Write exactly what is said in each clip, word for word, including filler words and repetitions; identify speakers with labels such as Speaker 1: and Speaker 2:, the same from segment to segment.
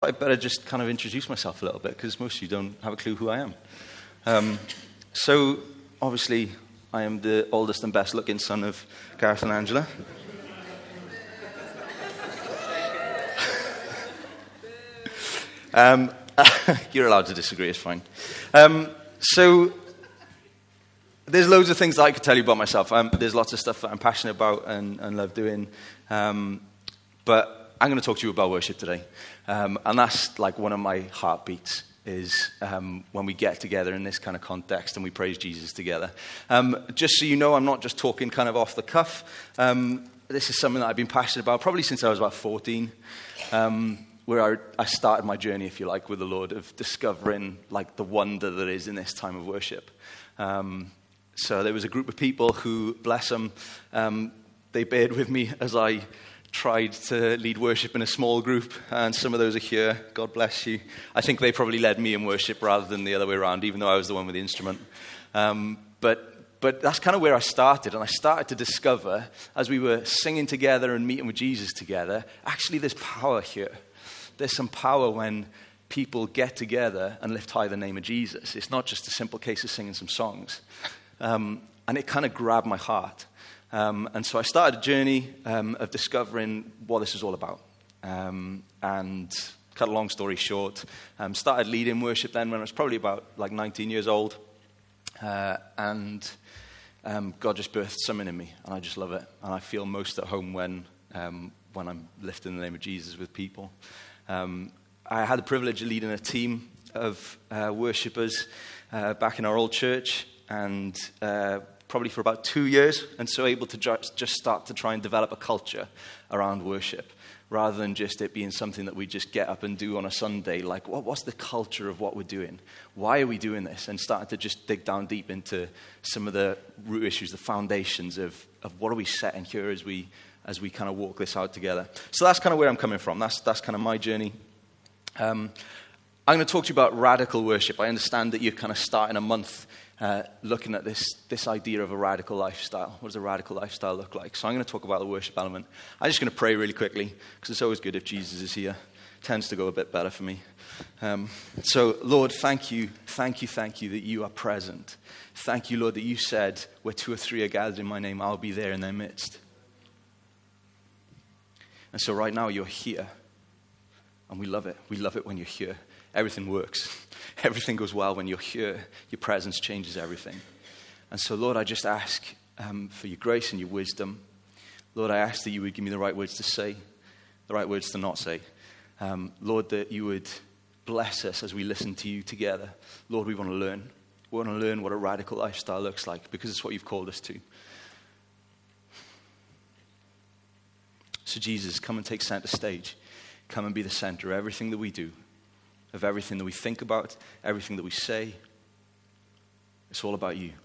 Speaker 1: I better just kind of introduce myself a little bit because most of you don't have a clue who I am. Um, so, obviously, I am the oldest and best looking son of Gareth and Angela. um, you're allowed to disagree, it's fine. Um, so, there's loads of things that I could tell you about myself. Um, there's lots of stuff that I'm passionate about and, and love doing. Um, but I'm going to talk to you about worship today. Um, and that's like one of my heartbeats is um, when we get together in this kind of context and we praise Jesus together. Um, just so you know, I'm not just talking kind of off the cuff. Um, this is something that I've been passionate about probably since I was about fourteen, um, where I, I started my journey, if you like, with the Lord of discovering like the wonder that is in this time of worship. Um, so there was a group of people who, bless them, um, they bared with me as I tried to lead worship in a small group, and some of those are here. God bless you. I think they probably led me in worship rather than the other way around, even though I was the one with the instrument. Um, but but that's kind of where I started, and I started to discover, as we were singing together and meeting with Jesus together, actually there's power here. There's some power when people get together and lift high the name of Jesus. It's not just a simple case of singing some songs. Um, and it kind of grabbed my heart. Um, and so I started a journey um, of discovering what this is all about. Um, and cut a long story short, um, started leading worship then when I was probably about like nineteen years old. Uh, and um, God just birthed something in me, and I just love it. And I feel most at home when um, when I'm lifting the name of Jesus with people. Um, I had the privilege of leading a team of uh, worshippers uh, back in our old church, and uh, probably for about two years, and so able to just, just start to try and develop a culture around worship, rather than just it being something that we just get up and do on a Sunday. Like, what, what's the culture of what we're doing? Why are we doing this? And starting to just dig down deep into some of the root issues, the foundations of, of what are we setting here as we as we kind of walk this out together. So that's kind of where I'm coming from. That's that's kind of my journey. Um, I'm going to talk to you about radical worship. I understand that you're kind of starting a month Uh, looking at this this idea of a radical lifestyle. What does a radical lifestyle look like? So I'm going to talk about the worship element. I'm just going to pray really quickly, because it's always good if Jesus is here. It tends to go a bit better for me. Um, so, Lord, thank you, thank you, thank you that you are present. Thank you, Lord, that you said, where two or three are gathered in my name, I'll be there in their midst. And so right now you're here, and we love it. We love it when you're here. Everything works. Everything goes well when you're here. Your presence changes everything. And so, Lord, I just ask um, for your grace and your wisdom. Lord, I ask that you would give me the right words to say, the right words to not say. Um, Lord, that you would bless us as we listen to you together. Lord, we want to learn. We want to learn what a radical lifestyle looks like, because it's what you've called us to. So, Jesus, come and take center stage. Come and be the center of everything that we do, of everything that we think about, everything that we say. It's all about you.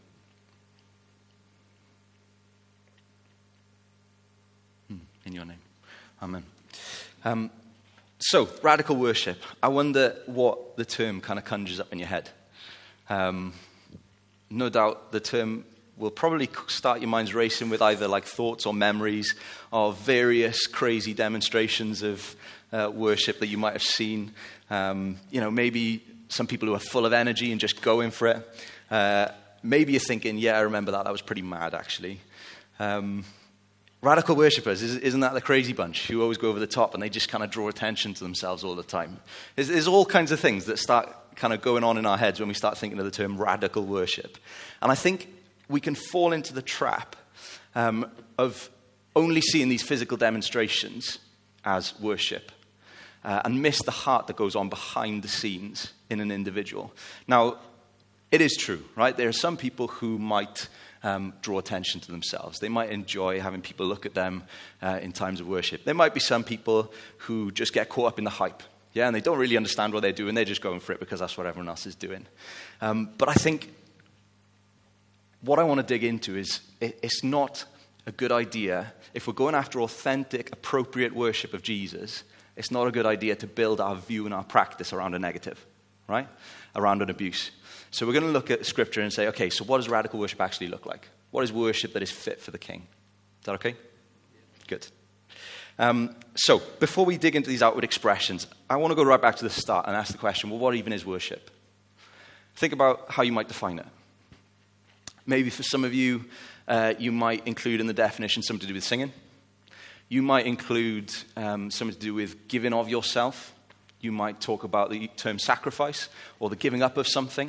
Speaker 1: In your name. Amen. Um, so, radical worship. I wonder what the term kind of conjures up in your head. Um, no doubt the term will probably start your minds racing with either like thoughts or memories of various crazy demonstrations of uh, worship that you might have seen. Um, you know, maybe some people who are full of energy and just going for it. Uh, maybe you're thinking, yeah, I remember that. That was pretty mad, actually. Um, radical worshippers, isn't that the crazy bunch who always go over the top and they just kind of draw attention to themselves all the time? There's, there's all kinds of things that start kind of going on in our heads when we start thinking of the term radical worship. And I think we can fall into the trap um, of only seeing these physical demonstrations as worship. Uh, and miss the heart that goes on behind the scenes in an individual. Now, it is true, right? There are some people who might um, draw attention to themselves. They might enjoy having people look at them uh, in times of worship. There might be some people who just get caught up in the hype, yeah, and they don't really understand what they're doing. They're just going for it because that's what everyone else is doing. Um, but I think what I want to dig into is it, it's not a good idea, if we're going after authentic, appropriate worship of Jesus, it's not a good idea to build our view and our practice around a negative, right? Around an abuse. So we're going to look at Scripture and say, okay, so what does radical worship actually look like? What is worship that is fit for the King? Is that okay? Good. Um, so, before we dig into these outward expressions, I want to go right back to the start and ask the question, well, what even is worship? Think about how you might define it. Maybe for some of you, uh, you might include in the definition something to do with singing. You might include um, something to do with giving of yourself. You might talk about the term sacrifice or the giving up of something.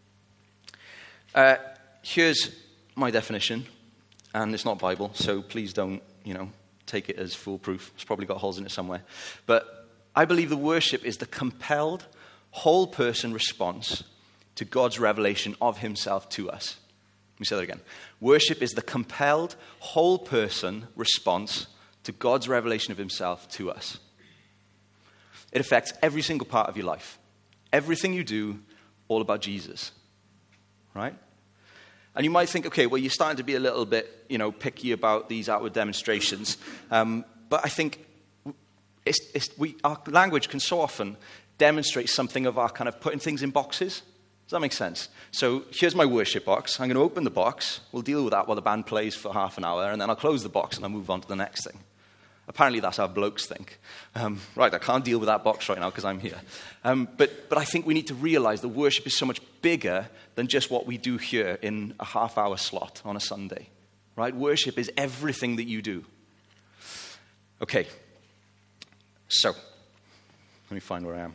Speaker 1: Uh, here's my definition, and it's not Bible, so please don't, you know, take it as foolproof. It's probably got holes in it somewhere. But I believe the worship is the compelled, whole-person response to God's revelation of himself to us. Let me say that again. Worship is the compelled, whole-person response to God's revelation of himself to us. It affects every single part of your life. Everything you do, all about Jesus. Right? And you might think, okay, well, you're starting to be a little bit, you know, picky about these outward demonstrations. Um, but I think it's, it's, we, our language can so often demonstrate something of our kind of putting things in boxes. Does that make sense? So here's my worship box. I'm going to open the box. We'll deal with that while the band plays for half an hour, and then I'll close the box and I'll move on to the next thing. Apparently that's how blokes think. Um, right, I can't deal with that box right now because I'm here. Um, but, but I think we need to realize that worship is so much bigger than just what we do here in a half-hour slot on a Sunday. Right? Worship is everything that you do. Okay. So, let me find where I am.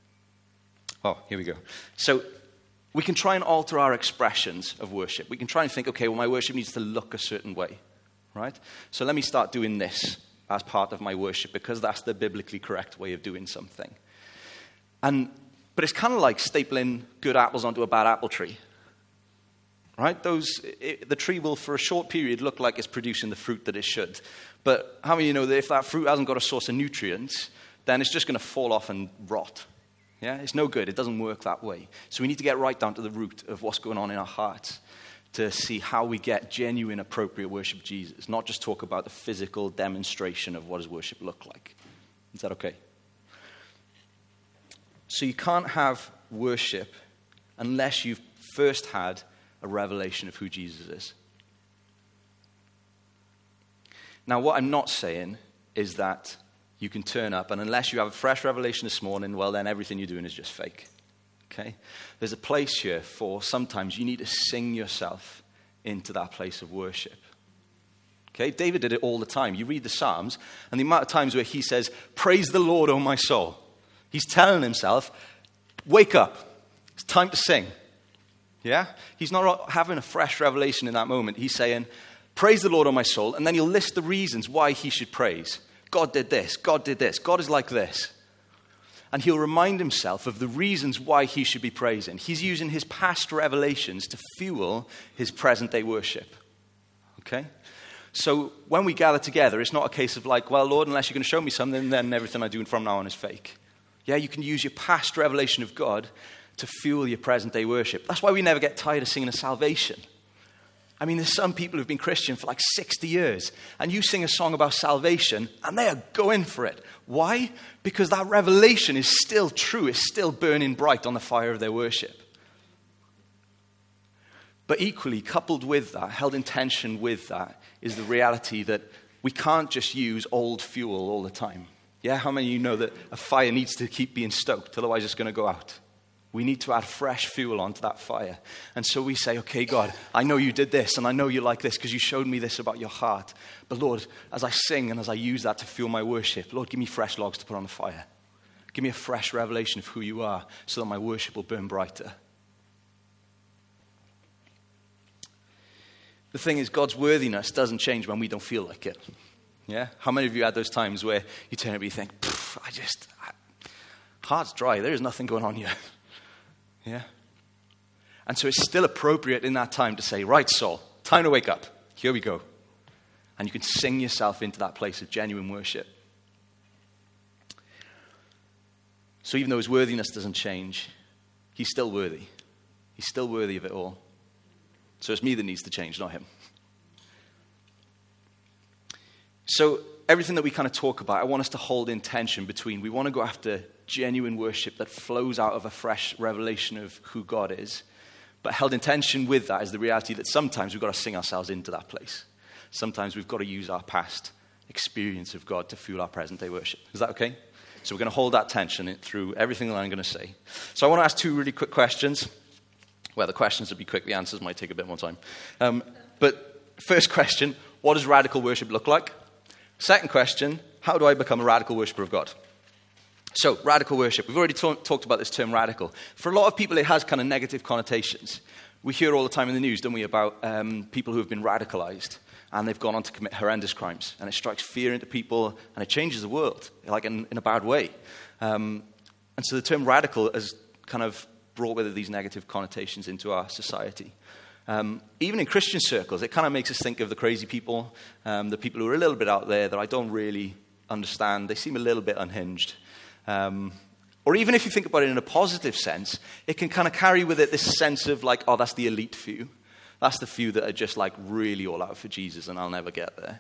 Speaker 1: Oh, here we go. So, we can try and alter our expressions of worship. We can try and think, okay, well, my worship needs to look a certain way. Right? So let me start doing this as part of my worship, because that's the biblically correct way of doing something. And but it's kind of like stapling good apples onto a bad apple tree. Right? Those it, the tree will, for a short period, look like it's producing the fruit that it should. But how many of you know that if that fruit hasn't got a source of nutrients, then it's just going to fall off and rot? Yeah? It's no good. It doesn't work that way. So we need to get right down to the root of what's going on in our hearts to see how we get genuine, appropriate worship of Jesus, not just talk about the physical demonstration of what does worship look like. Is that okay? So you can't have worship unless you've first had a revelation of who Jesus is. Now, what I'm not saying is that you can turn up, and unless you have a fresh revelation this morning, well, then everything you're doing is just fake. Okay? There's a place here for sometimes you need to sing yourself into that place of worship. Okay? David did it all the time. You read the Psalms, and the amount of times where he says, "Praise the Lord, O my soul." He's telling himself, wake up. It's time to sing. Yeah? He's not having a fresh revelation in that moment. He's saying, "Praise the Lord, O my soul," and then he'll list the reasons why he should praise. God did this. God did this. God is like this. And he'll remind himself of the reasons why he should be praising. He's using his past revelations to fuel his present-day worship. Okay? So when we gather together, it's not a case of like, well, Lord, unless you're going to show me something, then everything I do from now on is fake. Yeah, you can use your past revelation of God to fuel your present-day worship. That's why we never get tired of singing a salvation. I mean, there's some people who've been Christian for like sixty years, and you sing a song about salvation, and they are going for it. Why? Because that revelation is still true, it's still burning bright on the fire of their worship. But equally, coupled with that, held in tension with that, is the reality that we can't just use old fuel all the time. Yeah, how many of you know that a fire needs to keep being stoked, otherwise it's going to go out? We need to add fresh fuel onto that fire. And so we say, okay, God, I know you did this, and I know you like this because you showed me this about your heart. But Lord, as I sing and as I use that to fuel my worship, Lord, give me fresh logs to put on the fire. Give me a fresh revelation of who you are so that my worship will burn brighter. The thing is, God's worthiness doesn't change when we don't feel like it. Yeah? How many of you had those times where you turn to me and think, I just, I, heart's dry, there is nothing going on here. Yeah? And so it's still appropriate in that time to say, right, soul, time to wake up. Here we go. And you can sing yourself into that place of genuine worship. So even though his worthiness doesn't change, he's still worthy. He's still worthy of it all. So it's me that needs to change, not him. So everything that we kind of talk about, I want us to hold in tension between, we want to go after genuine worship that flows out of a fresh revelation of who God is. But held in tension with that is the reality that sometimes we've got to sing ourselves into that place. Sometimes we've got to use our past experience of God to fuel our present day worship. Is that okay? So we're going to hold that tension through everything that I'm going to say. So I want to ask two really quick questions. Well, the questions will be quick. The answers might take a bit more time. Um, but first question, what does radical worship look like? Second question, how do I become a radical worshiper of God? So, radical worship. We've already ta- talked about this term radical. For a lot of people, it has kind of negative connotations. We hear all the time in the news, don't we, about um, people who have been radicalized and they've gone on to commit horrendous crimes. And it strikes fear into people and it changes the world, like in, in a bad way. Um, and so the term radical has kind of brought with it these negative connotations into our society. Um, even in Christian circles, it kind of makes us think of the crazy people, um, the people who are a little bit out there that I don't really understand. They seem a little bit unhinged. Um, or even if you think about it in a positive sense, it can kind of carry with it this sense of like, oh, that's the elite few. That's the few that are just like really all out for Jesus and I'll never get there.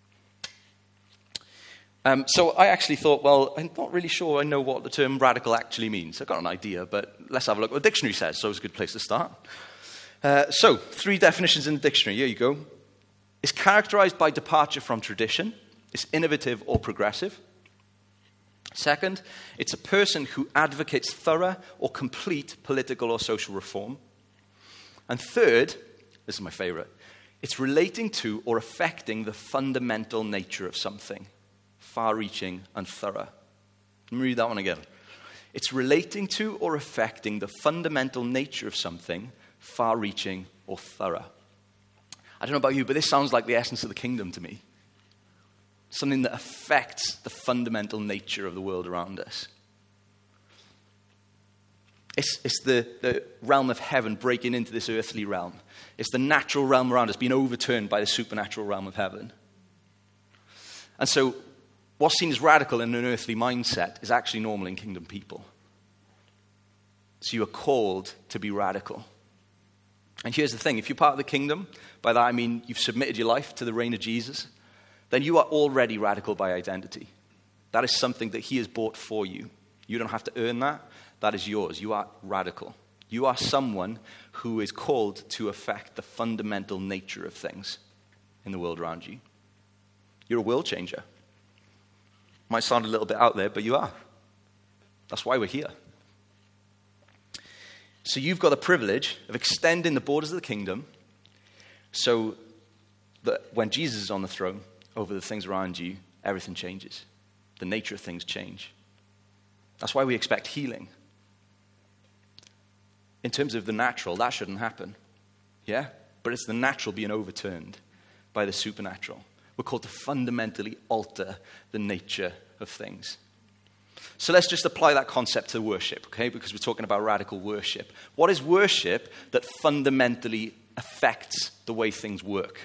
Speaker 1: Um, so I actually thought, well, I'm not really sure I know what the term radical actually means. I've got an idea, but let's have a look what the dictionary says. So it's a good place to start. Uh, so, three definitions in the dictionary. Here you go. It's characterized by departure from tradition. It's innovative or progressive. Second, it's a person who advocates thorough or complete political or social reform. And third, this is my favorite, it's relating to or affecting the fundamental nature of something, far-reaching and thorough. Let me read that one again. It's relating to or affecting the fundamental nature of something, far-reaching or thorough. I don't know about you, but this sounds like the essence of the kingdom to me. Something that affects the fundamental nature of the world around us. It's, it's the, the realm of heaven breaking into this earthly realm. It's the natural realm around us being overturned by the supernatural realm of heaven. And so what's seen as radical in an earthly mindset is actually normal in kingdom people. So you are called to be radical. And here's the thing, if you're part of the kingdom, by that I mean you've submitted your life to the reign of Jesus, then you are already radical by identity. That is something that he has bought for you. You don't have to earn that. That is yours. You are radical. You are someone who is called to affect the fundamental nature of things in the world around you. You're a world changer. Might sound a little bit out there, but you are. That's why we're here. So you've got the privilege of extending the borders of the kingdom so that when Jesus is on the throne, over the things around you, everything changes. The nature of things change. That's why we expect healing. In terms of the natural, that shouldn't happen. Yeah? But it's the natural being overturned by the supernatural. We're called to fundamentally alter the nature of things. So let's just apply that concept to worship, okay? Because we're talking about radical worship. What is worship that fundamentally affects the way things work?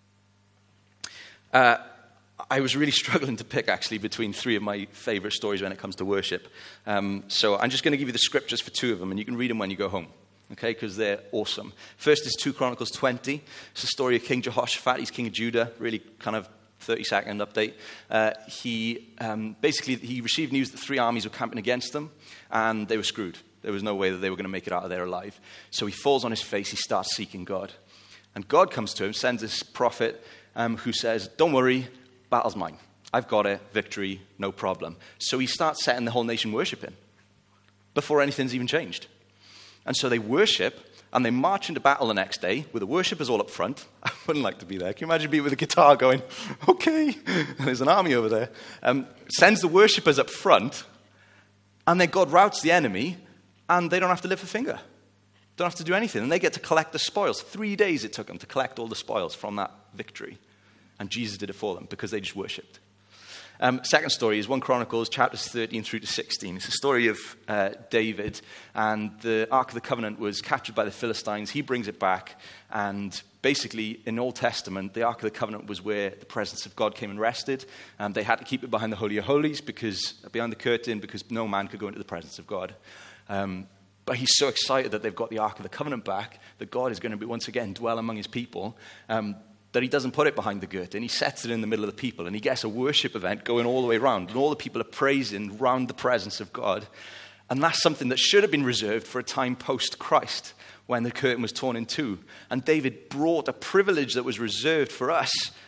Speaker 1: Uh, I was really struggling to pick, actually, between three of my favorite stories when it comes to worship. Um, so I'm just going to give you the scriptures for two of them, and you can read them when you go home, okay, because they're awesome. First is Second Chronicles twenty. It's the story of King Jehoshaphat. He's king of Judah, really kind of thirty-second update. Uh, he um, basically, he received news that three armies were camping against them, and they were screwed. There was no way that they were going to make it out of there alive. So he falls on his face. He starts seeking God. And God comes to him, sends this prophet, Um, who says, don't worry, battle's mine. I've got it, victory, no problem. So he starts setting the whole nation worshiping before anything's even changed. And so they worship, and they march into battle the next day with the worshippers all up front. I wouldn't like to be there. Can you imagine being with a guitar going, okay, and there's an army over there. Um, sends the worshippers up front, and then God routs the enemy, and they don't have to lift a finger. Don't have to do anything. And they get to collect the spoils. Three days it took them to collect all the spoils from that victory. And Jesus did it for them because they just worshipped. Um, second story is First Chronicles chapters thirteen through to sixteen. It's a story of uh, David, and the Ark of the Covenant was captured by the Philistines. He brings it back, and basically in Old Testament, the Ark of the Covenant was where the presence of God came and rested. And they had to keep it behind the Holy of Holies, because behind the curtain, because no man could go into the presence of God. Um, but he's so excited that they've got the Ark of the Covenant back, that God is going to be once again dwell among his people. Um, that he doesn't put it behind the curtain. He sets it in the middle of the people, and he gets a worship event going all the way around, and all the people are praising around the presence of God. And that's something that should have been reserved for a time post-Christ, when the curtain was torn in two. And David brought a privilege that was reserved for us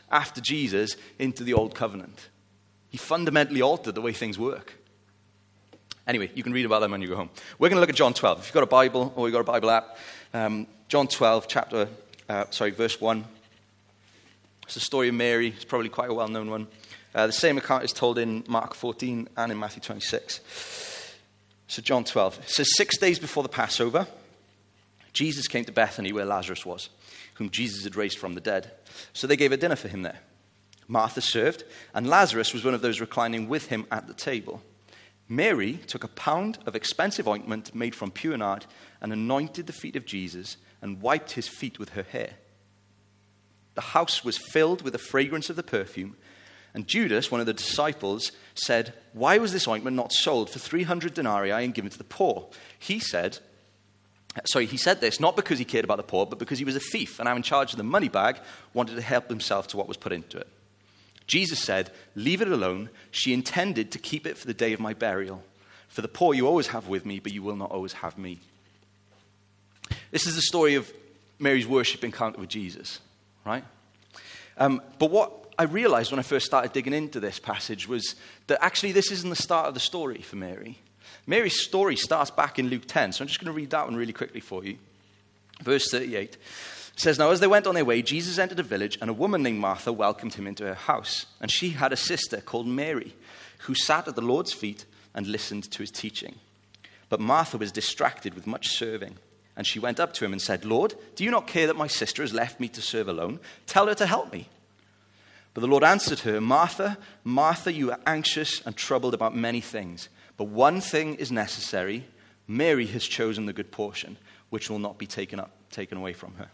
Speaker 1: after Jesus into the old covenant. He fundamentally altered the way things work. Anyway, you can read about them when you go home. We're going to look at John twelve. If you've got a Bible or you've got a Bible app, um, John twelve, chapter, uh, sorry, verse one. It's the story of Mary. It's probably quite a well-known one. Uh, the same account is told in Mark fourteen and in Matthew twenty-six. So John twelve. It says, six days before the Passover, Jesus came to Bethany where Lazarus was, whom Jesus had raised from the dead. So they gave a dinner for him there. Martha served, and Lazarus was one of those reclining with him at the table. Mary took a pound of expensive ointment made from pure nard and anointed the feet of Jesus and wiped his feet with her hair. The house was filled with the fragrance of the perfume, and Judas, one of the disciples, said, why was this ointment not sold for three hundred denarii and given to the poor? He said, sorry, he said this not because he cared about the poor, but because he was a thief and having charge of the money bag, wanted to help himself to what was put into it. Jesus said, leave it alone. She intended to keep it for the day of my burial. For the poor you always have with me, but you will not always have me. This is the story of Mary's worship encounter with Jesus, right? Um, but what I realized when I first started digging into this passage was that actually this isn't the start of the story for Mary. Mary's story starts back in Luke ten, so I'm just going to read that one really quickly for you. Verse thirty-eight. It says, now as they went on their way, Jesus entered a village, and a woman named Martha welcomed him into her house. And she had a sister called Mary, who sat at the Lord's feet and listened to his teaching. But Martha was distracted with much serving. And she went up to him and said, Lord, do you not care that my sister has left me to serve alone? Tell her to help me. But the Lord answered her, Martha, Martha, you are anxious and troubled about many things. But one thing is necessary. Mary has chosen the good portion, which will not be taken up, taken away from her.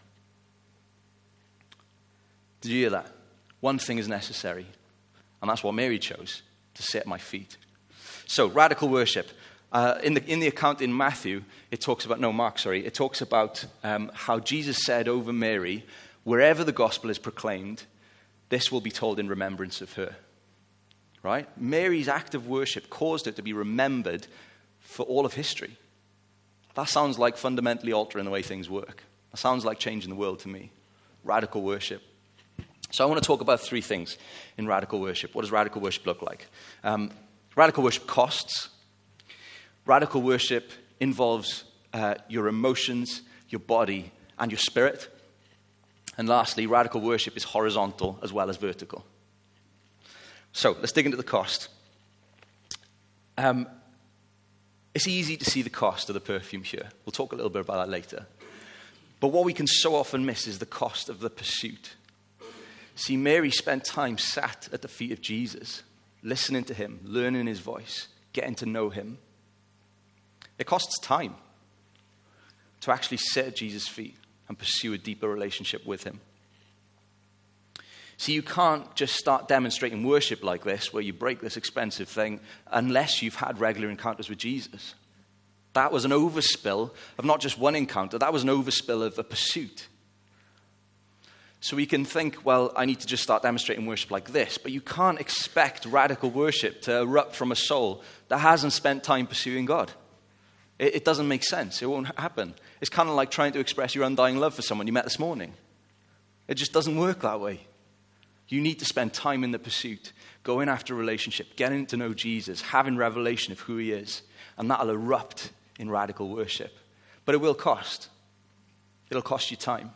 Speaker 1: Did you hear that? One thing is necessary. And that's what Mary chose, to sit at my feet. So, radical worship. Uh, in, the, in the account in Matthew, it talks about, no, Mark, sorry, it talks about um, how Jesus said over Mary, wherever the gospel is proclaimed, this will be told in remembrance of her. Right? Mary's act of worship caused it to be remembered for all of history. That sounds like fundamentally altering the way things work. That sounds like changing the world to me. Radical worship. So I want to talk about three things in radical worship. What does radical worship look like? Um, radical worship costs. Radical worship involves uh, your emotions, your body, and your spirit. And lastly, radical worship is horizontal as well as vertical. So let's dig into the cost. Um, it's easy to see the cost of the perfume here. We'll talk a little bit about that later. But what we can so often miss is the cost of the pursuit. See, Mary spent time sat at the feet of Jesus, listening to him, learning his voice, getting to know him. It costs time to actually sit at Jesus' feet and pursue a deeper relationship with him. See, you can't just start demonstrating worship like this, where you break this expensive thing, unless you've had regular encounters with Jesus. That was an overspill of not just one encounter, that was an overspill of a pursuit. So we can think, well, I need to just start demonstrating worship like this. But you can't expect radical worship to erupt from a soul that hasn't spent time pursuing God. It, it doesn't make sense. It won't happen. It's kind of like trying to express your undying love for someone you met this morning. It just doesn't work that way. You need to spend time in the pursuit, going after a relationship, getting to know Jesus, having revelation of who he is. And that'll erupt in radical worship. But it will cost. It'll cost you time.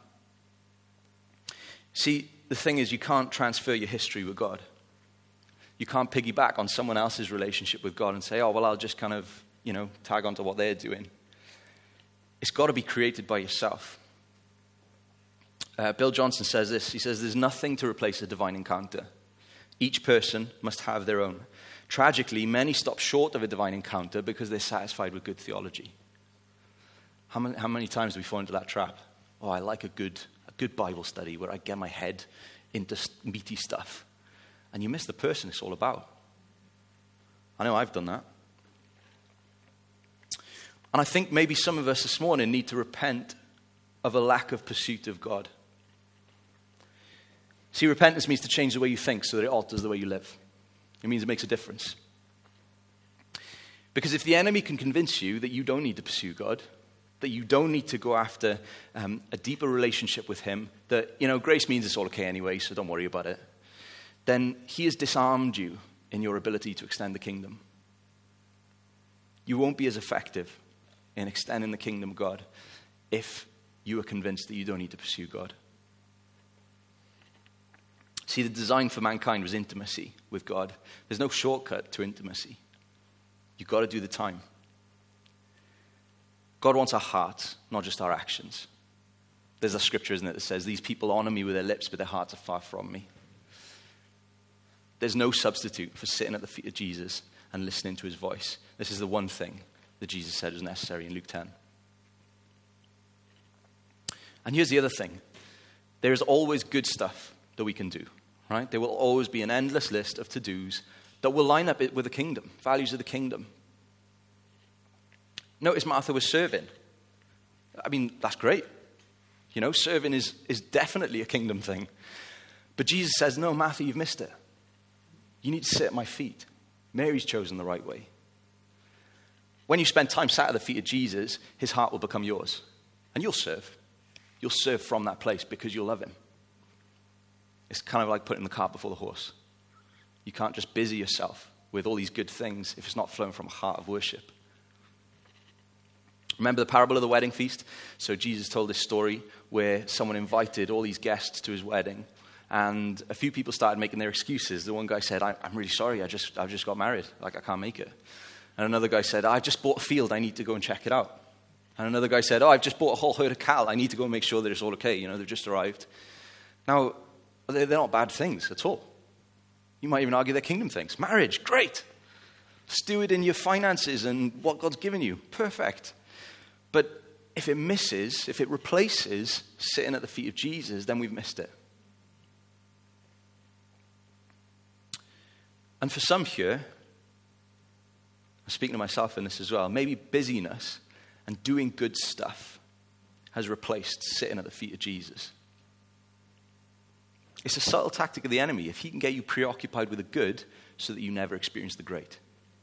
Speaker 1: See, the thing is, you can't transfer your history with God. You can't piggyback on someone else's relationship with God and say, oh, well, I'll just kind of, you know, tag onto what they're doing. It's got to be created by yourself. Uh, Bill Johnson says this. He says, there's nothing to replace a divine encounter. Each person must have their own. Tragically, many stop short of a divine encounter because they're satisfied with good theology. How many, how many times do we fall into that trap? Oh, I like a good a good Bible study where I get my head into meaty stuff. And you miss the person it's all about. I know I've done that. And I think maybe some of us this morning need to repent of a lack of pursuit of God. See, repentance means to change the way you think so that it alters the way you live. It means it makes a difference. Because if the enemy can convince you that you don't need to pursue God, that you don't need to go after um, a deeper relationship with him, that, you know, grace means it's all okay anyway, so don't worry about it. then he has disarmed you in your ability to extend the kingdom. You won't be as effective in extending the kingdom of God if you are convinced that you don't need to pursue God. See, the design for mankind was intimacy with God. There's no shortcut to intimacy. You've got to do the time. God wants our hearts, not just our actions. There's a scripture, isn't it, that says, these people honor me with their lips, but their hearts are far from me. There's no substitute for sitting at the feet of Jesus and listening to his voice. This is the one thing that Jesus said was necessary in Luke ten. And here's the other thing. There is always good stuff that we can do, right? There will always be an endless list of to-dos that will line up with the kingdom, values of the kingdom. Notice Martha was serving. I mean, that's great. You know, serving is, is definitely a kingdom thing. But Jesus says, no, Martha, you've missed it. You need to sit at my feet. Mary's chosen the right way. When you spend time sat at the feet of Jesus, his heart will become yours. And you'll serve. You'll serve from that place because you'll love him. It's kind of like putting the cart before the horse. You can't just busy yourself with all these good things if it's not flowing from a heart of worship. Remember the parable of the wedding feast? So Jesus told this story where someone invited all these guests to his wedding, and a few people started making their excuses. The one guy said, I'm really sorry, I just, I've just got married. Like, I can't make it. And another guy said, I just bought a field, I need to go and check it out. And another guy said, oh, I've just bought a whole herd of cattle, I need to go and make sure that it's all okay. You know, they've just arrived. Now, they're not bad things at all. You might even argue they're kingdom things. Marriage, great. Stewarding your finances and what God's given you, perfect. But if it misses, if it replaces sitting at the feet of Jesus, then we've missed it. And for some here, I'm speaking to myself in this as well, maybe busyness and doing good stuff has replaced sitting at the feet of Jesus. It's a subtle tactic of the enemy. If he can get you preoccupied with the good so that you never experience the great.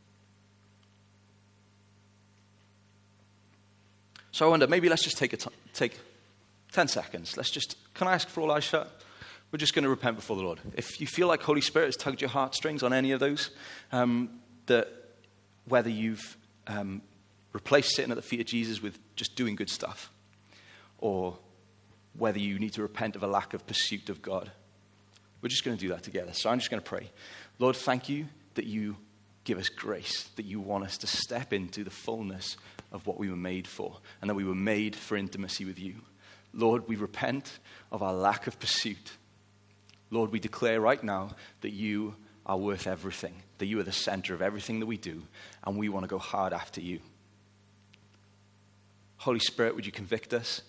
Speaker 1: So I wonder, maybe let's just take a t- take ten seconds. Let's just, can I ask for all eyes shut? We're just going to repent before the Lord. If you feel like Holy Spirit has tugged your heartstrings on any of those, um, that whether you've um, replaced sitting at the feet of Jesus with just doing good stuff, or whether you need to repent of a lack of pursuit of God, we're just going to do that together. So I'm just going to pray. Lord, thank you that you give us grace, that you want us to step into the fullness of what we were made for, and that we were made for intimacy with you. Lord, we repent of our lack of pursuit. Lord, we declare right now that you are worth everything, that you are the center of everything that we do, and we want to go hard after you. Holy Spirit, would you convict us?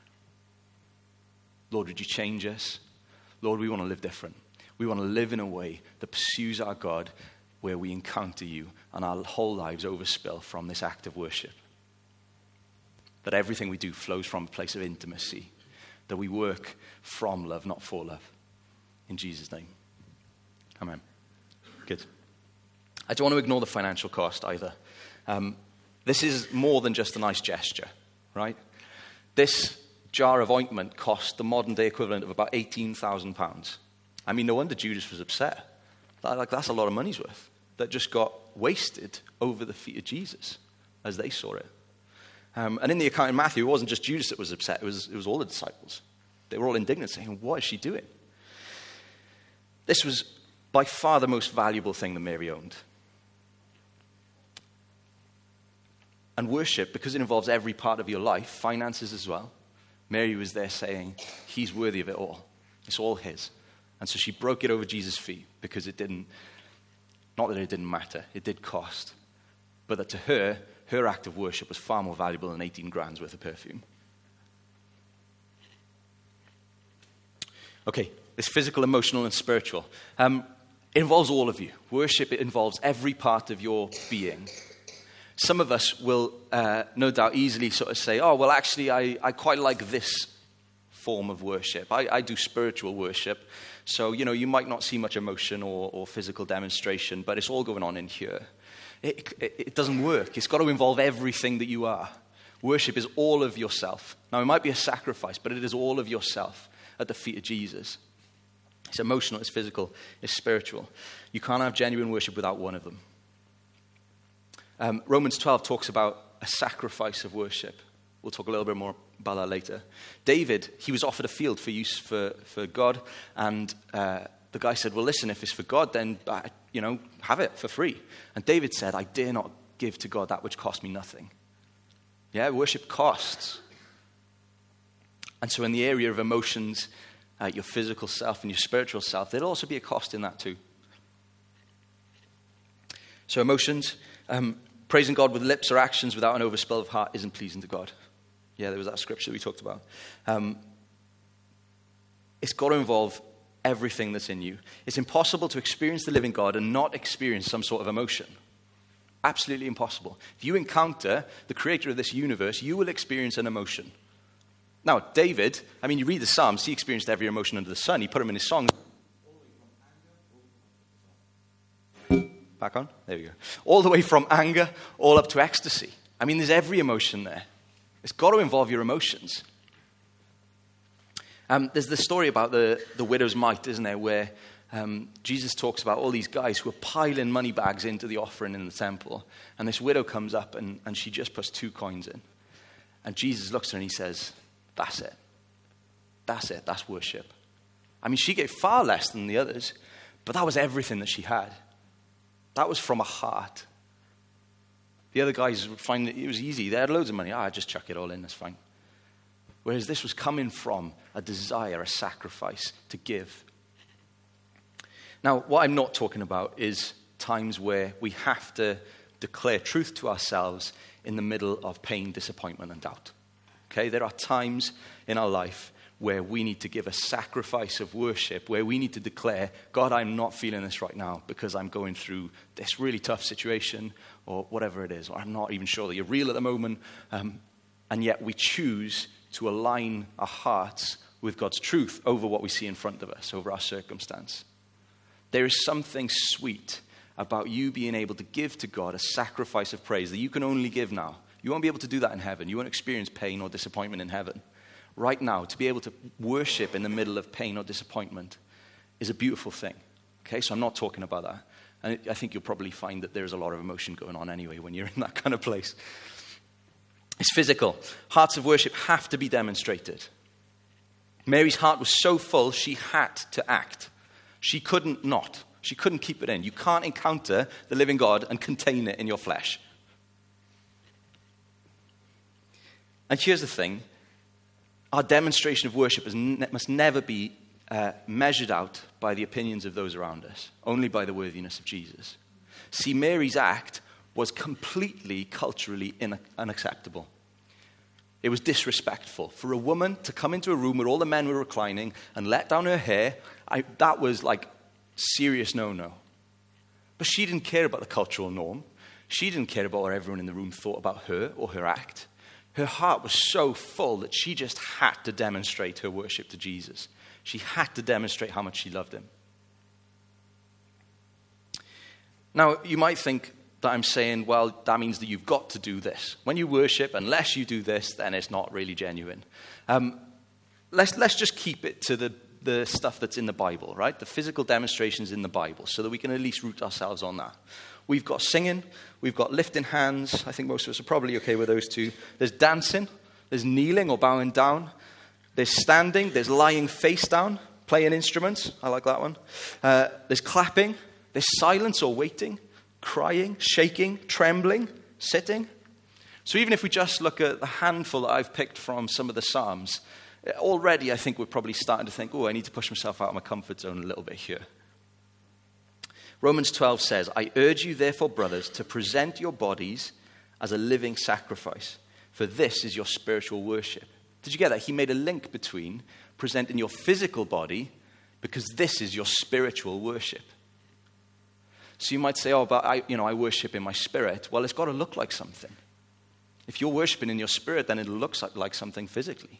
Speaker 1: Lord, would you change us? Lord, we want to live different. We want to live in a way that pursues our God, where we encounter you and our whole lives overspill from this act of worship. That everything we do flows from a place of intimacy. That we work from love, not for love. In Jesus' name. Amen. Good. I don't want to ignore the financial cost either. Um, this is more than just a nice gesture, right? This jar of ointment cost the modern day equivalent of about eighteen thousand pounds. I mean, no wonder Judas was upset. Like, that's a lot of money's worth that just got wasted over the feet of Jesus as they saw it. Um, and in the account in Matthew, it wasn't just Judas that was upset. It was, it was all the disciples. They were all indignant, saying, what is she doing? This was by far the most valuable thing that Mary owned. And worship, because it involves every part of your life, finances as well, Mary was there saying, he's worthy of it all. It's all his. And so she broke it over Jesus' feet because it didn't, not that it didn't matter, it did cost. But that to her, her act of worship was far more valuable than eighteen grand's worth of perfume. Okay, this physical, emotional, and spiritual. Um, it involves all of you. Worship, it involves every part of your being. Some of us will, uh, no doubt, easily sort of say, oh, well, actually, I, I quite like this form of worship. I, I do spiritual worship. So, you know, you might not see much emotion or, or physical demonstration, but it's all going on in here. It, it, it doesn't work. It's got to involve everything that you are. Worship is all of yourself. Now, it might be a sacrifice, but it is all of yourself at the feet of Jesus. It's emotional, it's physical, it's spiritual. You can't have genuine worship without one of them. Um, Romans twelve talks about a sacrifice of worship. We'll talk a little bit more about that later. David, he was offered a field for use for, for God, and uh, the guy said, well, listen, if it's for God, then, uh, you know, have it for free. And David said, I dare not give to God that which cost me nothing. Yeah, worship costs. And so in the area of emotions, uh, your physical self and your spiritual self, there'll also be a cost in that too. So emotions, um, praising God with lips or actions without an overspill of heart isn't pleasing to God. Yeah, there was that scripture we talked about. Um, it's got to involve everything that's in you. It's impossible to experience the living God and not experience some sort of emotion. Absolutely impossible. If you encounter the creator of this universe, you will experience an emotion. Now, David, I mean, you read the Psalms, he experienced every emotion under the sun. He put them in his songs. Back on? There we go. All the way from anger, all up to ecstasy. I mean, there's every emotion there. It's got to involve your emotions. Um, there's the story about the, the widow's mite, isn't there, where um, Jesus talks about all these guys who are piling money bags into the offering in the temple. And this widow comes up and, and she just puts two coins in. And Jesus looks at her and he says, that's it. That's it. That's worship. I mean, she gave far less than the others, but that was everything that she had. That was from a heart. The other guys would find that it was easy. They had loads of money. Ah, just chuck it all in, that's fine. Whereas this was coming from a desire, a sacrifice to give. Now, what I'm not talking about is times where we have to declare truth to ourselves in the middle of pain, disappointment, and doubt. Okay, there are times in our life where we need to give a sacrifice of worship, where we need to declare, God, I'm not feeling this right now because I'm going through this really tough situation or whatever it is, or I'm not even sure that you're real at the moment. Um, and yet we choose to align our hearts with God's truth over what we see in front of us, over our circumstance. There is something sweet about you being able to give to God a sacrifice of praise that you can only give now. You won't be able to do that in heaven. You won't experience pain or disappointment in heaven. Right now, to be able to worship in the middle of pain or disappointment is a beautiful thing. Okay, so I'm not talking about that. And I think you'll probably find that there's a lot of emotion going on anyway when you're in that kind of place. It's physical. Hearts of worship have to be demonstrated. Mary's heart was so full, she had to act. She couldn't not. She couldn't keep it in. You can't encounter the living God and contain it in your flesh. And here's the thing. Our demonstration of worship is ne- must never be uh, measured out by the opinions of those around us, only by the worthiness of Jesus. See, Mary's act was completely culturally in- unacceptable. It was disrespectful. For a woman to come into a room where all the men were reclining and let down her hair, I, that was like serious no-no. But she didn't care about the cultural norm. She didn't care about what everyone in the room thought about her or her act. Her heart was so full that she just had to demonstrate her worship to Jesus. She had to demonstrate how much she loved him. Now, you might think that I'm saying, well, that means that you've got to do this. When you worship, unless you do this, then it's not really genuine. Um, let's, let's just keep it to the, the stuff that's in the Bible, right? The physical demonstrations in the Bible, so that we can at least root ourselves on that. We've got singing, we've got lifting hands. I think most of us are probably okay with those two. There's dancing, there's kneeling or bowing down. There's standing, there's lying face down, playing instruments. I like that one. Uh, there's clapping, there's silence or waiting, crying, shaking, trembling, sitting. So even if we just look at the handful that I've picked from some of the Psalms, already I think we're probably starting to think, oh, I need to push myself out of my comfort zone a little bit here. Romans twelve says, I urge you therefore, brothers, to present your bodies as a living sacrifice, for this is your spiritual worship. Did you get that? He made a link between presenting your physical body, because this is your spiritual worship. So you might say, oh, but I, you know, I worship in my spirit. Well, it's got to look like something. If you're worshiping in your spirit, then it looks like, like something physically.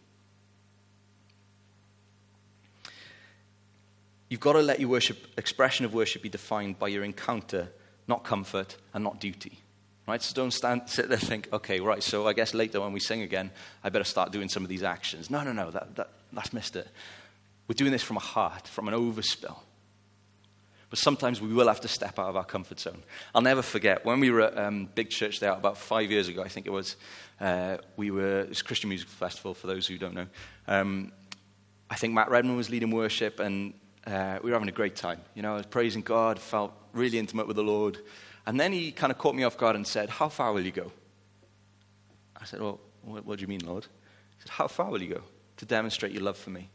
Speaker 1: You've got to let your worship, expression of worship be defined by your encounter, not comfort and not duty. Right? So don't stand, sit there and think, okay, right, so I guess later when we sing again, I better start doing some of these actions. No, no, no, that, that, that's missed it. We're doing this from a heart, from an overspill. But sometimes we will have to step out of our comfort zone. I'll never forget, when we were at um, Big Church there about five years ago, I think it was, uh, we were, it was a Christian Music Festival, for those who don't know. Um, I think Matt Redman was leading worship, and uh, we were having a great time. You know, I was praising God, felt really intimate with the Lord. And then he kind of caught me off guard and said, "How far will you go?" I said, "Well, what, what do you mean, Lord?" He said, "How far will you go to demonstrate your love for me?"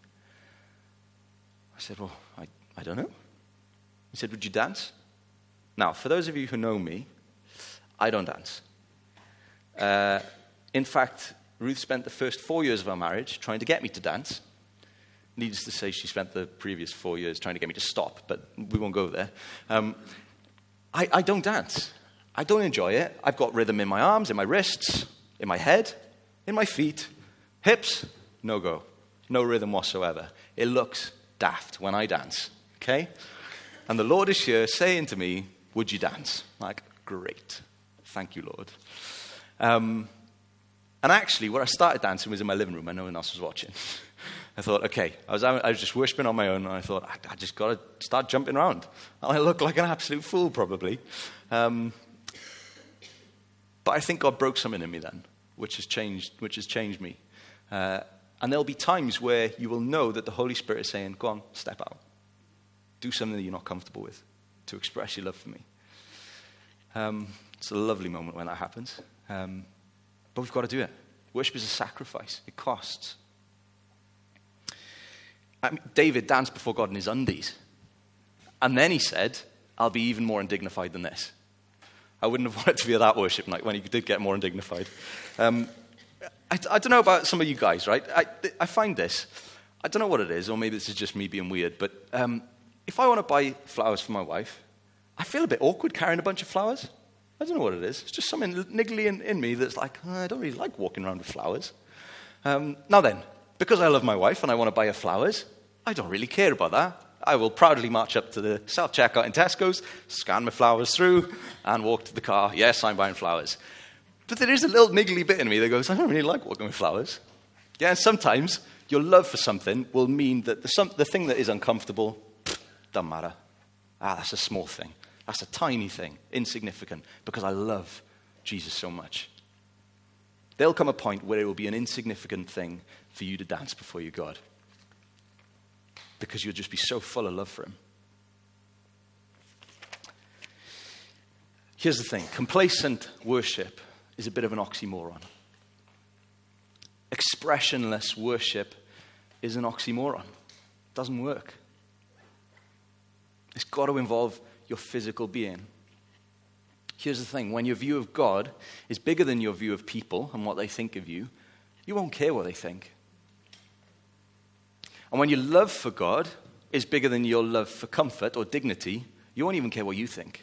Speaker 1: I said, "Well, I, I don't know." He said, "Would you dance?" Now, for those of you who know me, I don't dance. Uh, in fact, Ruth spent the first four years of our marriage trying to get me to dance. Needless to say, she spent the previous four years trying to get me to stop, but we won't go there. Um, I, I don't dance. I don't enjoy it. I've got rhythm in my arms, in my wrists, in my head, in my feet. Hips, no go. No rhythm whatsoever. It looks daft when I dance, okay? And the Lord is here saying to me, "Would you dance?" I'm like, great. Thank you, Lord. Um, and actually, where I started dancing was in my living room and no one else was watching. I thought, okay, I was, I was just worshiping on my own, and I thought, I, I just got to start jumping around. I look like an absolute fool, probably. Um, but I think God broke something in me then, which has changed, which has changed me. Uh, and there'll be times where you will know that the Holy Spirit is saying, "Go on, step out. Do something that you're not comfortable with to express your love for me." Um, it's a lovely moment when that happens. Um, but we've got to do it. Worship is a sacrifice. It costs. I mean, David danced before God in his undies. And then he said, "I'll be even more undignified than this." I wouldn't have wanted to be at that worship night when he did get more undignified. Um, I, I don't know about some of you guys, right? I, I find this. I don't know what it is, or maybe this is just me being weird, but um, if I want to buy flowers for my wife, I feel a bit awkward carrying a bunch of flowers. I don't know what it is. It's just something niggly in, in me that's like, oh, I don't really like walking around with flowers. Um, now then, because I love my wife and I want to buy her flowers, I don't really care about that. I will proudly march up to the self-checkout in Tesco's, scan my flowers through, and walk to the car. Yes, I'm buying flowers. But there is a little niggly bit in me that goes, I don't really like walking with flowers. Yeah, and sometimes your love for something will mean that the, some, the thing that is uncomfortable, doesn't matter. Ah, that's a small thing. That's a tiny thing, insignificant, because I love Jesus so much. There'll come a point where it will be an insignificant thing for you to dance before your God, because you'll just be so full of love for him. Here's the thing. Complacent worship is a bit of an oxymoron. Expressionless worship is an oxymoron. It doesn't work. It's got to involve your physical being. Here's the thing. When your view of God is bigger than your view of people and what they think of you, you won't care what they think. And when your love for God is bigger than your love for comfort or dignity, you won't even care what you think.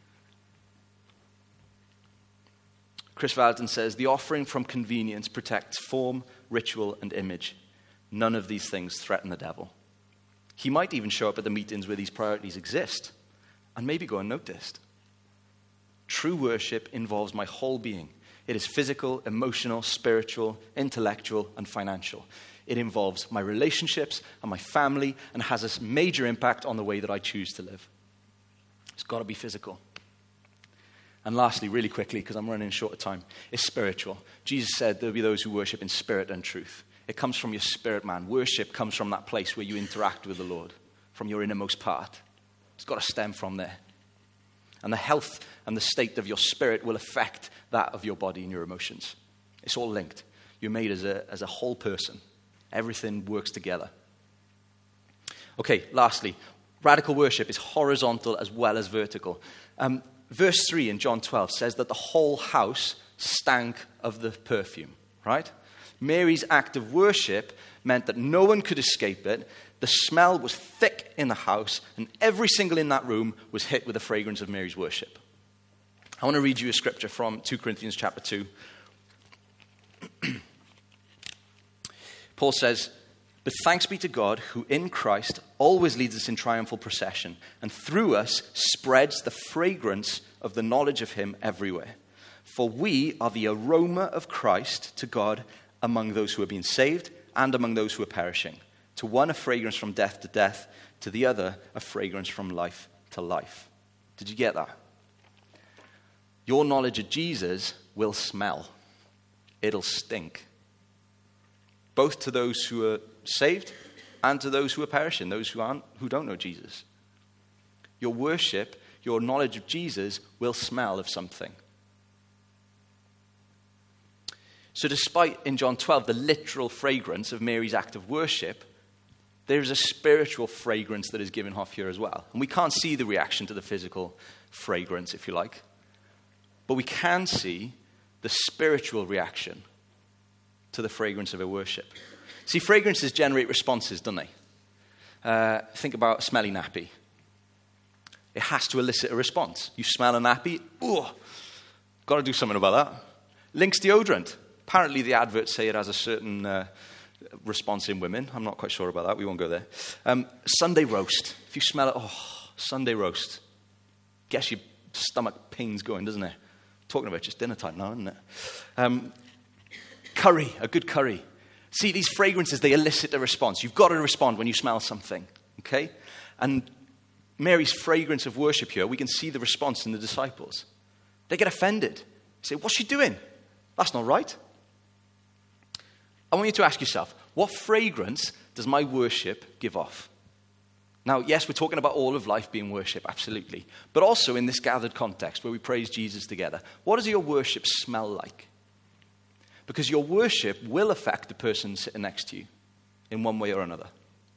Speaker 1: Chris Vallotton says, the offering from convenience protects form, ritual, and image. None of these things threaten the devil. He might even show up at the meetings where these priorities exist and maybe go unnoticed. True worship involves my whole being. It is physical, emotional, spiritual, intellectual, and financial. It involves my relationships and my family and has a major impact on the way that I choose to live. It's got to be physical. And lastly, really quickly, because I'm running short of time, it's spiritual. Jesus said there'll be those who worship in spirit and truth. It comes from your spirit, man. Worship comes from that place where you interact with the Lord, from your innermost part. It's got to stem from there. And the health and the state of your spirit will affect that of your body and your emotions. It's all linked. You're made as a, as a whole person. Everything works together. Okay, lastly, radical worship is horizontal as well as vertical. Um, verse three in John twelve says that the whole house stank of the perfume, right? Mary's act of worship meant that no one could escape it. The smell was thick in the house, and every single in that room was hit with the fragrance of Mary's worship. I want to read you a scripture from Second Corinthians chapter two. Paul says, but thanks be to God who in Christ always leads us in triumphal procession and through us spreads the fragrance of the knowledge of him everywhere. For we are the aroma of Christ to God among those who are being saved and among those who are perishing. To one, a fragrance from death to death. To the other, a fragrance from life to life. Did you get that? Your knowledge of Jesus will smell. It'll stink. Both to those who are saved and to those who are perishing, those who aren't, who don't know Jesus. Your worship, your knowledge of Jesus will smell of something. So despite, in John twelve, the literal fragrance of Mary's act of worship, there is a spiritual fragrance that is given off here as well. And we can't see the reaction to the physical fragrance, if you like. But we can see the spiritual reaction to the fragrance of her worship. See, fragrances generate responses, don't they? Uh, think about a smelly nappy. It has to elicit a response. You smell a nappy, ooh, got to do something about that. Lynx deodorant. Apparently the adverts say it has a certain uh, response in women. I'm not quite sure about that. We won't go there. Um, Sunday roast. If you smell it, oh, Sunday roast. Gets your stomach pings going, doesn't it? Talking about just dinner time now, isn't it? Um, curry, a good curry. See, these fragrances, they elicit a response. You've got to respond when you smell something, okay? And Mary's fragrance of worship here, we can see the response in the disciples. They get offended. They say, what's she doing? That's not right. I want you to ask yourself, what fragrance does my worship give off? Now, yes, we're talking about all of life being worship, absolutely. But also in this gathered context where we praise Jesus together, what does your worship smell like? Because your worship will affect the person sitting next to you in one way or another.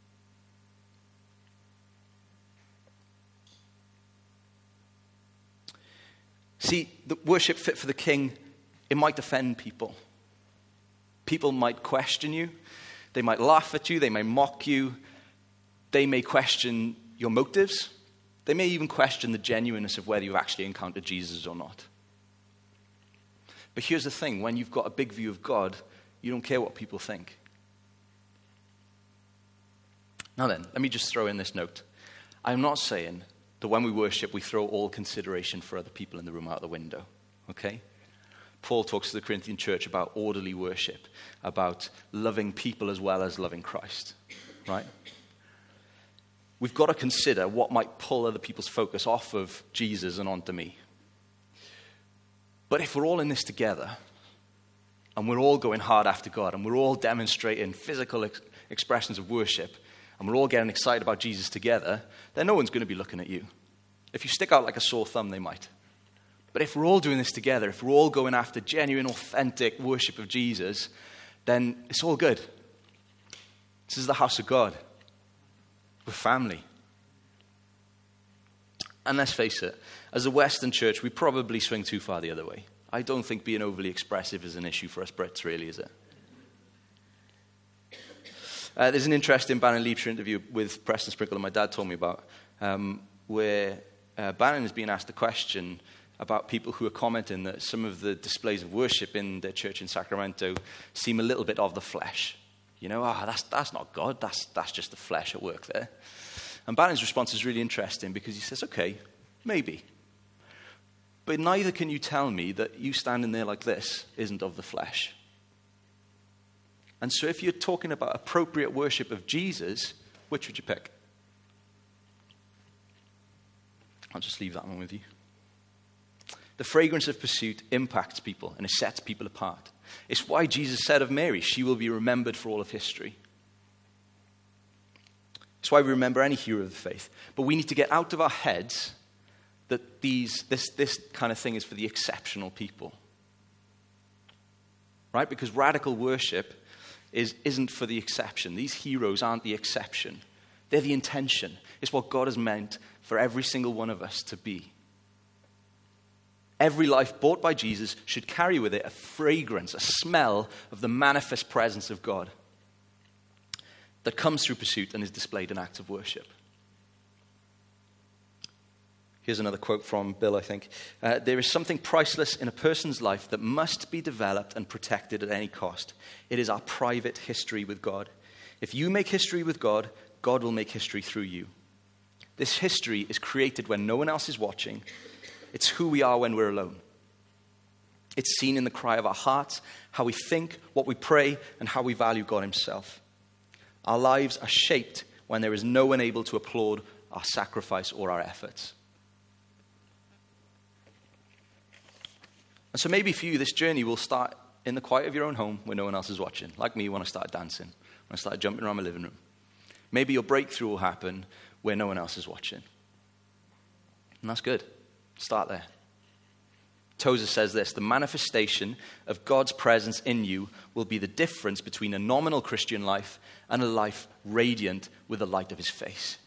Speaker 1: See, the worship fit for the king, it might offend people. People might question you. They might laugh at you. They may mock you. They may question your motives. They may even question the genuineness of whether you've actually encountered Jesus or not. But here's the thing. When you've got a big view of God, you don't care what people think. Now then, let me just throw in this note. I'm not saying that when we worship, we throw all consideration for other people in the room out the window. Okay? Paul talks to the Corinthian church about orderly worship, about loving people as well as loving Christ, right? We've got to consider what might pull other people's focus off of Jesus and onto me. But if we're all in this together, and we're all going hard after God, and we're all demonstrating physical ex- expressions of worship, and we're all getting excited about Jesus together, then no one's going to be looking at you. If you stick out like a sore thumb, they might. But if we're all doing this together, if we're all going after genuine, authentic worship of Jesus, then it's all good. This is the house of God. We're family. And let's face it, as a Western church, we probably swing too far the other way. I don't think being overly expressive is an issue for us Brits, really, is it? Uh, there's an interesting Bannon Liebscher interview with Preston Sprinkle that my dad told me about, um, where uh, Bannon is being asked a question about people who are commenting that some of the displays of worship in their church in Sacramento seem a little bit of the flesh. You know, ah, oh, that's that's not God, that's that's just the flesh at work there. And Bannon's response is really interesting because he says, okay, maybe. But neither can you tell me that you standing there like this isn't of the flesh. And so if you're talking about appropriate worship of Jesus, which would you pick? I'll just leave that one with you. The fragrance of pursuit impacts people and it sets people apart. It's why Jesus said of Mary, she will be remembered for all of history. It's why we remember any hero of the faith. But we need to get out of our heads that these, this, this kind of thing is for the exceptional people. Right? Because radical worship is, isn't for the exception. These heroes aren't the exception. They're the intention. It's what God has meant for every single one of us to be. Every life bought by Jesus should carry with it a fragrance, a smell of the manifest presence of God that comes through pursuit and is displayed in acts of worship. Here's another quote from Bill, I think. Uh, there is something priceless in a person's life that must be developed and protected at any cost. It is our private history with God. If you make history with God, God will make history through you. This history is created when no one else is watching. It's who we are when we're alone. It's seen in the cry of our hearts, how we think, what we pray, and how we value God himself. Our lives are shaped when there is no one able to applaud our sacrifice or our efforts. And so maybe for you, this journey will start in the quiet of your own home where no one else is watching. Like me, when I started dancing, when I started jumping around my living room. Maybe your breakthrough will happen where no one else is watching. And that's good. Start there. Tozer says this: the manifestation of God's presence in you will be the difference between a nominal Christian life and a life radiant with the light of his face.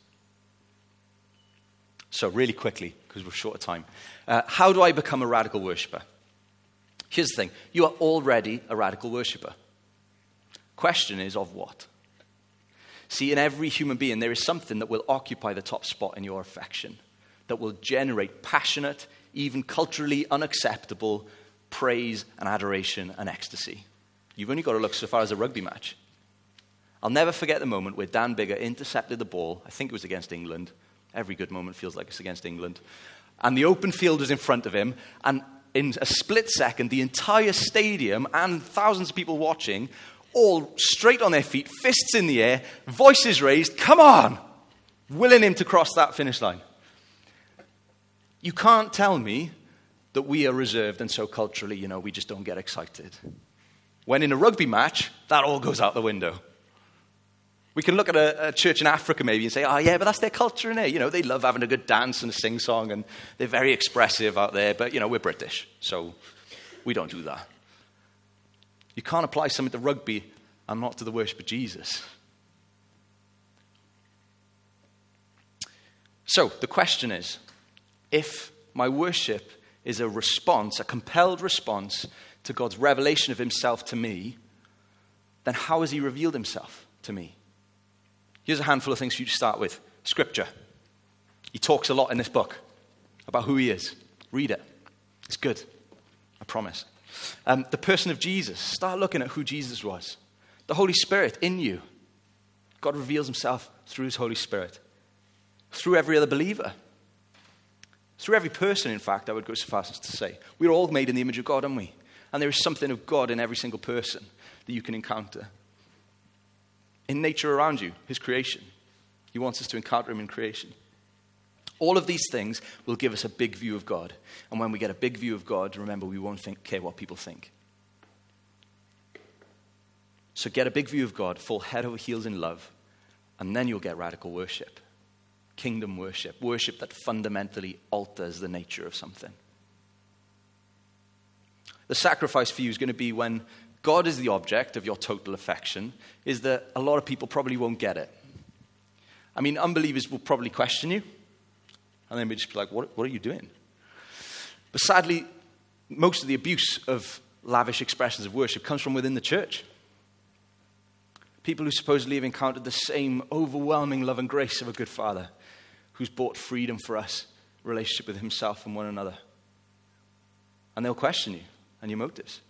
Speaker 1: So really quickly, because we're short of time, uh, how do I become a radical worshiper? Here's the thing. You are already a radical worshiper. Question is, of what? See, in every human being, there is something that will occupy the top spot in your affection, that will generate passionate, even culturally unacceptable praise and adoration and ecstasy. You've only got to look so far as a rugby match. I'll never forget the moment where Dan Biggar intercepted the ball. I think it was against England. Every good moment feels like it's against England. And the open field was in front of him. And in a split second, the entire stadium and thousands of people watching, all straight on their feet, fists in the air, voices raised, come on, willing him to cross that finish line. You can't tell me that we are reserved and so culturally, you know, we just don't get excited. When in a rugby match, that all goes out the window. We can look at a, a church in Africa maybe and say, oh yeah, but that's their culture, innit? You know, they love having a good dance and a sing-song and they're very expressive out there, but, you know, we're British, so we don't do that. You can't apply something to rugby and not to the worship of Jesus. So, the question is, if my worship is a response, a compelled response to God's revelation of himself to me, then how has he revealed himself to me? Here's a handful of things for you to start with. Scripture. He talks a lot in this book about who he is. Read it. It's good. I promise. Um, the person of Jesus. Start looking at who Jesus was. The Holy Spirit in you. God reveals himself through his Holy Spirit. Through every other believer. Through every person, in fact, I would go so far as to say. We're all made in the image of God, aren't we? And there is something of God in every single person that you can encounter. In nature around you, his creation. He wants us to encounter him in creation. All of these things will give us a big view of God. And when we get a big view of God, remember, we won't think, care what people think. So get a big view of God, fall head over heels in love, and then you'll get radical worship. Kingdom worship. Worship that fundamentally alters the nature of something. The sacrifice for you is going to be when God is the object of your total affection, is that a lot of people probably won't get it. I mean, unbelievers will probably question you, and then we'll just be like, what, what are you doing? But sadly, most of the abuse of lavish expressions of worship comes from within the church. People who supposedly have encountered the same overwhelming love and grace of a good Father who's bought freedom for us, relationship with himself and one another. And they'll question you and your motives.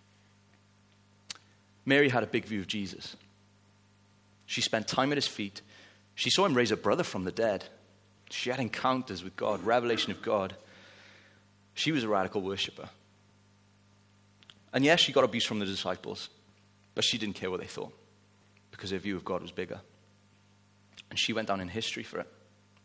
Speaker 1: Mary had a big view of Jesus. She spent time at his feet. She saw him raise a brother from the dead. She had encounters with God, revelation of God. She was a radical worshiper. And yes, she got abuse from the disciples, but she didn't care what they thought because her view of God was bigger. And she went down in history for it.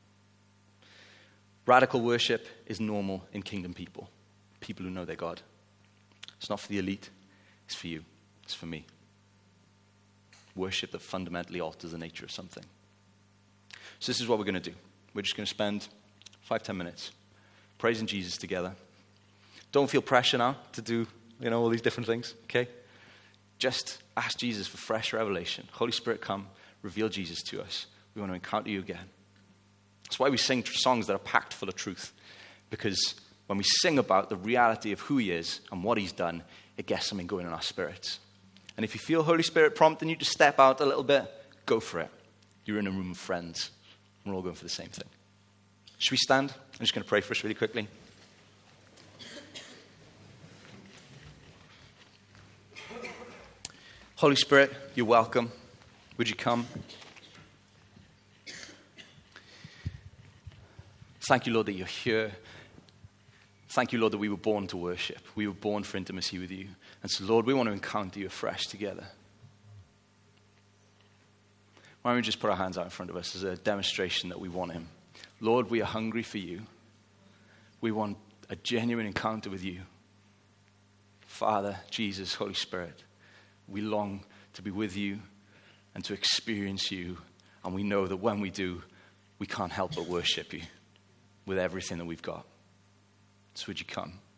Speaker 1: Radical worship is normal in kingdom people, people who know their God. It's not for the elite, it's for you, it's for me. Worship that fundamentally alters the nature of something. So this is what we're going to do. We're just going to spend five, ten minutes praising Jesus together. Don't feel pressure now to do, you know, all these different things, okay? Just ask Jesus for fresh revelation. Holy Spirit, come, reveal Jesus to us. We want to encounter you again. That's why we sing songs that are packed full of truth. Because when we sing about the reality of who he is and what he's done, it gets something going in our spirits. And if you feel Holy Spirit prompting you to step out a little bit, go for it. You're in a room of friends. We're all going for the same thing. Should we stand? I'm just going to pray for us really quickly. Holy Spirit, you're welcome. Would you come? Thank you, Lord, that you're here. Thank you, Lord, that we were born to worship. We were born for intimacy with you. And so, Lord, we want to encounter you afresh together. Why don't we just put our hands out in front of us as a demonstration that we want him? Lord, we are hungry for you. We want a genuine encounter with you. Father, Jesus, Holy Spirit, we long to be with you and to experience you. And we know that when we do, we can't help but worship you with everything that we've got. So would you come?